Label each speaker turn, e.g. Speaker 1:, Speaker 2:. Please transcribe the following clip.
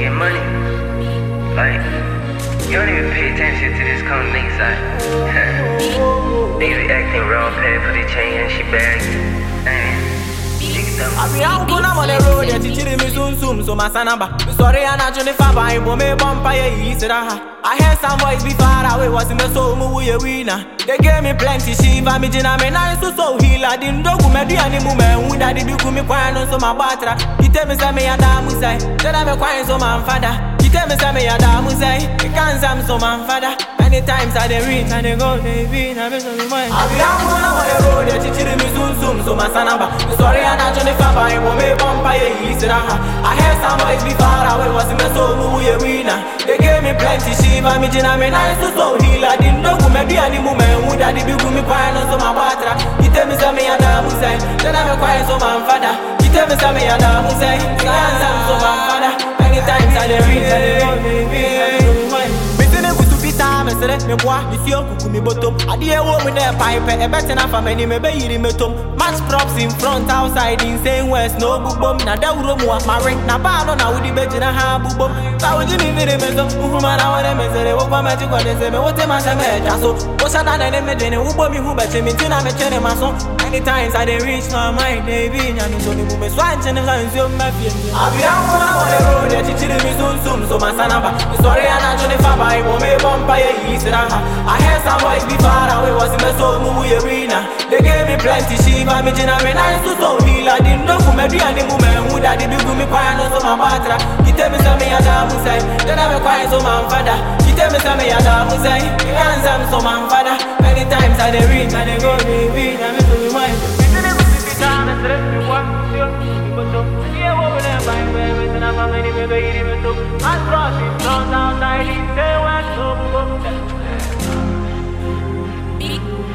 Speaker 1: get money. Like, you don't even pay attention to this come nigga side. Niggas be acting raw, pay for the chain and she bag.
Speaker 2: I be out on the road, yeah, teaching me soon, so my sanaba. Sorry, I'm not Johnny Faba, I won't make bumpire, he said, I heard some boys be far away, was in the soul, move a winner. They gave me plenty, she va me jina me nice, so heal. I didn't know me the animal man, who daddy be me crying on so my batra. He tell me, say me a damn say, then I'm a crying so my father. He tell me, say me a damn say, he can't say so my father. Many times I dey read and they go, baby, I be so mine. I be out on the road, yeah, teaching me soon, so my sanaba. Sorry, I'm not Johnny Faba, I won't make bumpire, he said, I heard some boys be far away, was in the soul, move a winner. They gave me plenty, she va me jina me nice, so heal. I didn't know me the animal man, who daddy be me crying on so my batra. He tell me, say me a damn say, then I'm a crying so my father. He tell me, say me a damn say, he can't say so my father. Many times I dey read and they go, baby, me boy, if you cook me bottom. I dear woman in a pipe, a better enough for many, maybe you me tom. Match props in front, outside, in same west, no boom boom. Now that room was my ring, now bad on I would be better than a boom boom. So I was in the middle, woman, I want to say, what my magic on the same, what am I saying? So, what's that? I didn't imagine who bought me who better me, till I'm a chain my song. Many times I didn't reach my mind, baby, and it's only woman, swine, and I'm my fear. I'll be out on the road, yeah, teaching me soon, so my sanaba. Sorry, I'm not Johnny Faba, I won't make bumpire. I heard some boys be far away, was in the soul movie arena. They gave me plenty, she va me jina me nice, so heal. I didn't know me the animal man, who daddy be me crying on so my batra. He tell me, say me a damn say, then I'm crying so my father. He tell me, say me a damn say, he can't say so my father. Many times I dey read and they go, baby, I'm into me mind. I'm crossing, outside,